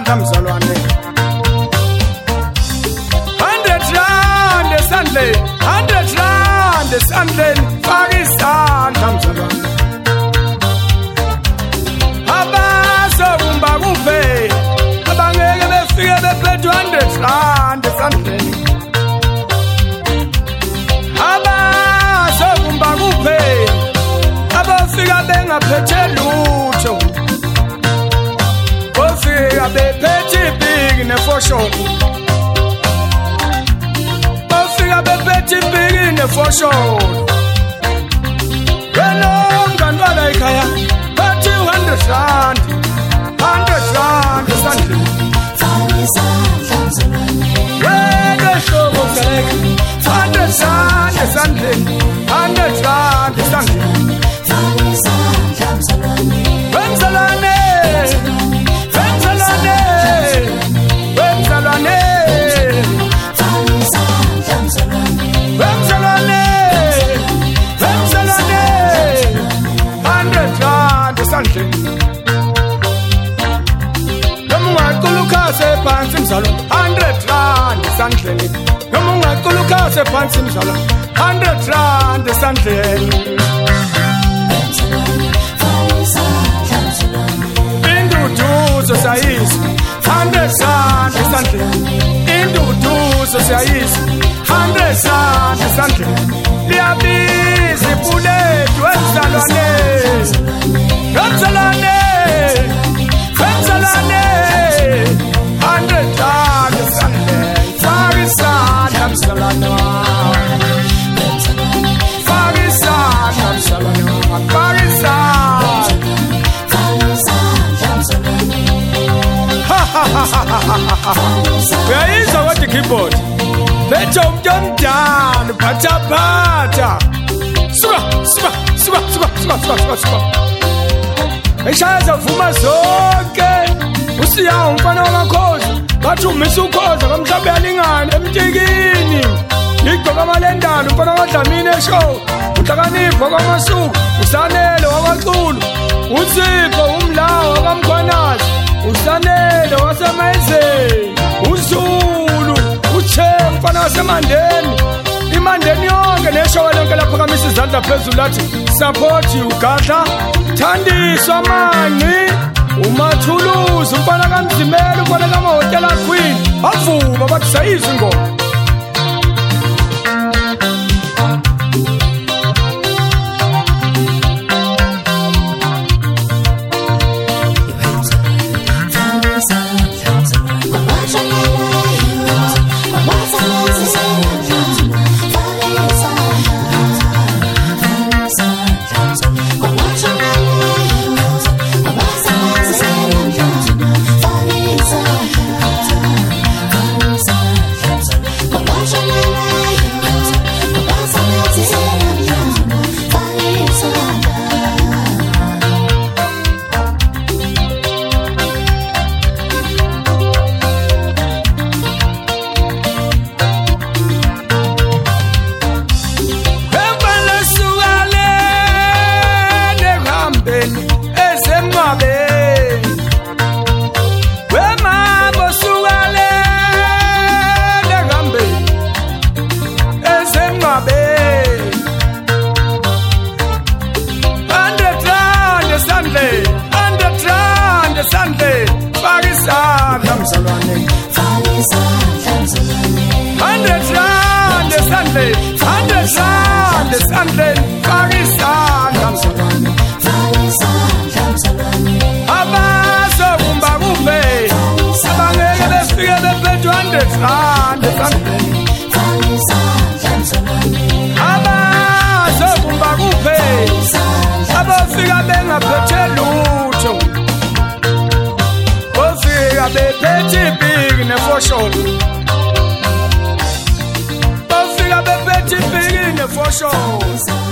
isandla mzalwane. 100 rand esandleni, 100 rand esandleni, faka isandla mzalwane. Abazobumba kuphela, abangeke befike bephethe 100 rand esandleni. Abazobumba kuphela, abafika bengaphethe lutho. Bafika bephethe ibhiki nefosholo. Bafika bephethe ibhiki nefosholo. Wena mngani wala ekhaya, phethe 100 rand, 100 rand esandleni. Wena hlobo seleka, 100 rand esandleni, 100 rand esandleni. Wemzalwane, wemzalwane, wemzalwane, wemzalwane, wemzalwane, 100 rand esandleni. Noma ungaqulukhase phansi mzalwane, 100 rand esandleni. Noma ungaqulukhase phansi mzalwane, 100 rand esandleni. Induduzo sayizwa, 100 rand esandleni. Induduzo sayizwa, 100 rand esandleni. Liyabiza ipulethu wemzalwane, wemzalwane, wemzalwane, 100 rand esandleni. Faka isandla mzalwane wami, faka isandla mzalwane wami, faka isandla. Uyayizwa kodwa keyboard letha umuntu omdala uphathaphatha. Suka suka suka suka suka suka suka. Eshaya vuma zonke usiya umfana wamakhozi bathi umisa ukhoza kamhlawumbe yalingana emtikini. Igqoka amalendana umfana kaDlamini eshow. Uhlakanipho kwamasuku usanele wakwaqulu. Usipho umlawo kaMkhwanazi usanele wasemayizeni. Uzulu uche mfana wasemandeni. Imandeni yonke neshowa lonke laphakamisa izandla phezulu lathi support ugadla. Thandiswa Manci uMathuluzi umfana kaMzimela umfana kaMahotela Queen. Bavuma bathi sayizwa ingoma. Abafika bengaphethe lutho. Bafika bephethe ibhiki nefosholo. Bafika bephethe ibhiki nefosholo.